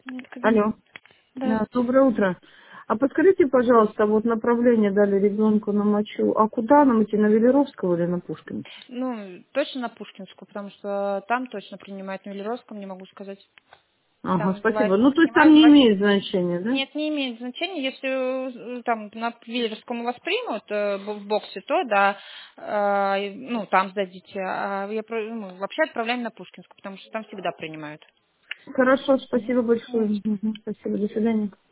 Необходимо. Алло. Да. Доброе утро. А подскажите, пожалуйста, вот направление дали ребенку на мочу. А куда нам идти, на Велеровского или на Пушкинского? Ну, точно на Пушкинскую, потому что там точно принимают, на Велеровском не могу сказать. Ага, Там бывает, спасибо. Ну, то есть там принимают не два... имеет значения, да? Нет, не имеет значения, если там на Велеровском у вас примут в боксе, то да, ну, там сдадите. А вообще отправляем на Пушкинскую, потому что там всегда принимают. Хорошо, Мгм. спасибо большое. Мгм, спасибо, до свидания.